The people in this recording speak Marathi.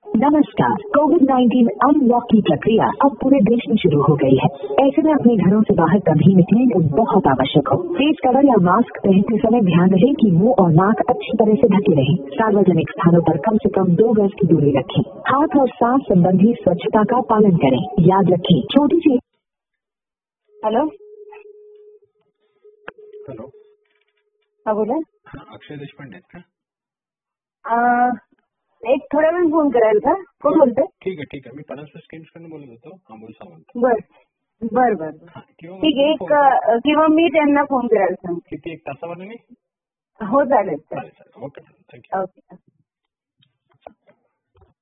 नमस्कार। कोविड-19 अनलॉक की प्रक्रिया अब पूरे देश में शुरू हो गई है। ऐसे में अपने घरों से बाहर कभी निकलें तो बहुत आवश्यक हो। फेस कवर या मास्क पहनते समय ध्यान रहे कि मुंह और नाक अच्छी तरह से ढके रहें। सार्वजनिक स्थानों पर कम से कम 2 गज की दूरी रखें। हाथ और सांस संबंधी स्वच्छता का पालन करें। याद रखें, छोटी सी। हेलो हॅलो, हाँ बोला। अक्षय देशपांडे आहेत का? एक थोड्या वेळ फोन करायला का? कोण बोलतोय? ठीक आहे. मी पनस स्कीम्स कडून बोलत होतो, अमोल सावंत. बर ठीक आहे. किंवा मी त्यांना फोन करायला सांगते. किती, 1 तासावर? हो चालेल. Okay, thank you. ओके.